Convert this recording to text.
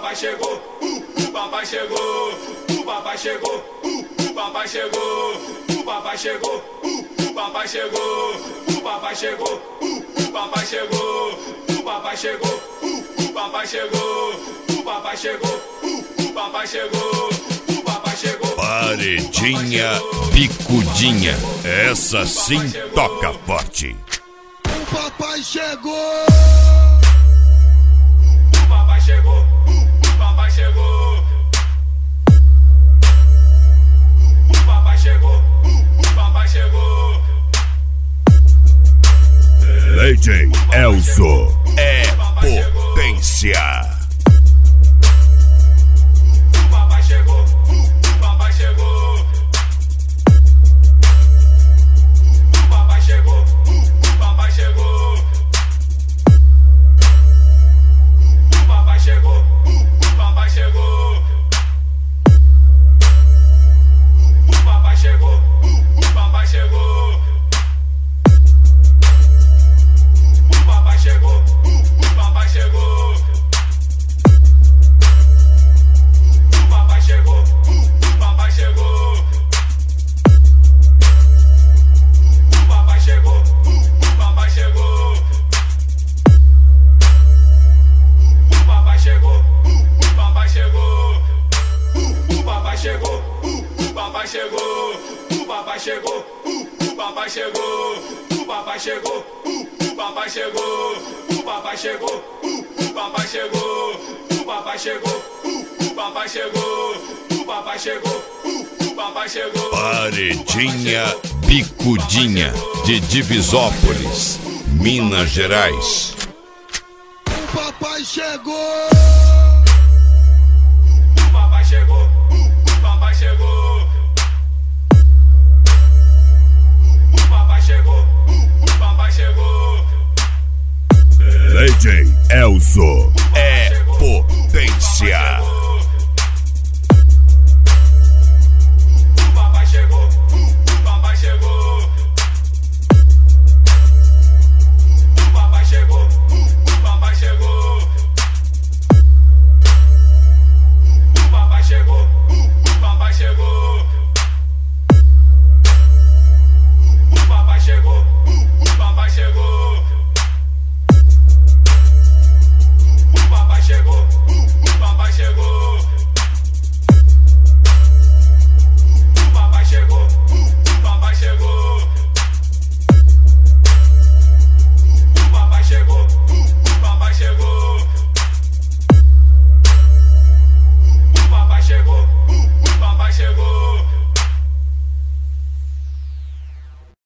papai chegou, o papai chegou, o papai chegou, o papai chegou, o papai chegou, o papai chegou, o papai chegou, o papai chegou, o papai chegou, o papai chegou, o papai chegou, o papai chegou, o papai chegou. Paredinha Picudinha, essa sim toca forte. O papai chegou. O papai chegou, o papai chegou. O papai chegou, o papai chegou. DJ Elzo é potência. O papai chegou, o papai chegou. O papai chegou, o papai chegou. O papai chegou, o papai chegou. O papai chegou, o papai chegou. O papai chegou, o papai chegou. O papai chegou, o papai chegou. O papai chegou, o papai chegou. O papai chegou, o papai chegou. O papai chegou, o papai chegou. O papai chegou, o papai chegou. O papai chegou, o papai chegou. O papai chegou, o papai chegou. O papai chegou, o papai chegou. O papai chegou, o papai chegou. Paredinha Picudinha de Divisópolis, Minas Gerais. O papai chegou. O papai chegou, o papai chegou. O papai chegou, o papai chegou. DJ Elzo